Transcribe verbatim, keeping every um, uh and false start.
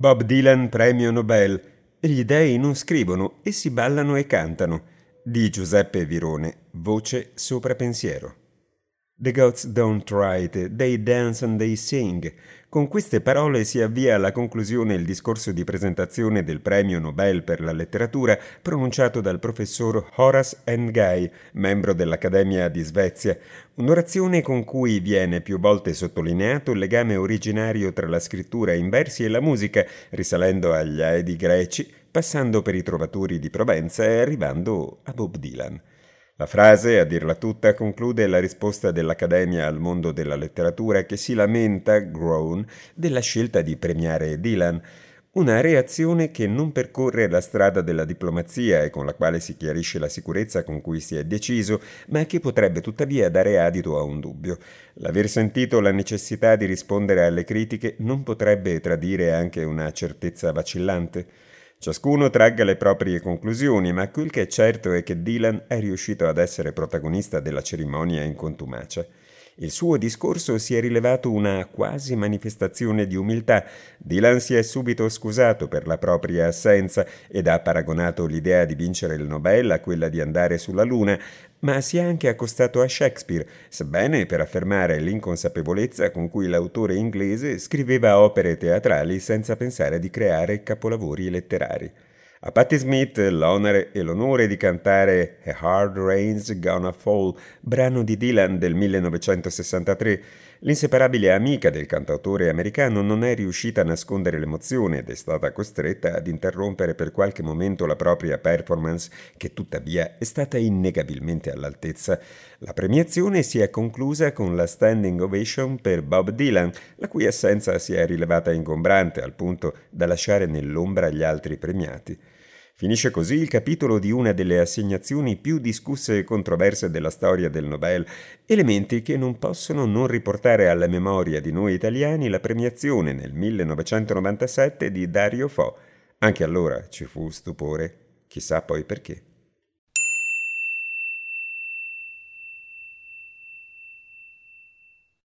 Bob Dylan premio Nobel. Gli dei non scrivono, essi ballano e cantano. Di Giuseppe Virone, voce sopra pensiero. The gods don't write, they dance and they sing. Con queste parole si avvia alla conclusione il discorso di presentazione del premio Nobel per la letteratura pronunciato dal professor Horace Nguyen, membro dell'Accademia di Svezia, un'orazione con cui viene più volte sottolineato il legame originario tra la scrittura in versi e la musica, risalendo agli Aedi greci, passando per i trovatori di Provenza e arrivando a Bob Dylan. La frase, a dirla tutta, conclude la risposta dell'Accademia al mondo della letteratura che si lamenta, groan, della scelta di premiare Dylan, una reazione che non percorre la strada della diplomazia e con la quale si chiarisce la sicurezza con cui si è deciso, ma che potrebbe tuttavia dare adito a un dubbio. L'aver sentito la necessità di rispondere alle critiche non potrebbe tradire anche una certezza vacillante? Ciascuno tragga le proprie conclusioni, ma quel che è certo è che Dylan è riuscito ad essere protagonista della cerimonia in contumacia. Il suo discorso si è rivelato una quasi manifestazione di umiltà. Dylan si è subito scusato per la propria assenza ed ha paragonato l'idea di vincere il Nobel a quella di andare sulla Luna, ma si è anche accostato a Shakespeare, sebbene per affermare l'inconsapevolezza con cui l'autore inglese scriveva opere teatrali senza pensare di creare capolavori letterari. A Patti Smith l'onere e l'onore di cantare A Hard Rain's Gonna Fall, brano di Dylan del millenovecentosessantatré. L'inseparabile amica del cantautore americano non è riuscita a nascondere l'emozione ed è stata costretta ad interrompere per qualche momento la propria performance, che tuttavia è stata innegabilmente all'altezza. La premiazione si è conclusa con la standing ovation per Bob Dylan, la cui assenza si è rilevata ingombrante al punto da lasciare nell'ombra gli altri premiati. Finisce così il capitolo di una delle assegnazioni più discusse e controverse della storia del Nobel, elementi che non possono non riportare alla memoria di noi italiani la premiazione nel millenovecentonovantasette di Dario Fo. Anche allora ci fu stupore, chissà poi perché.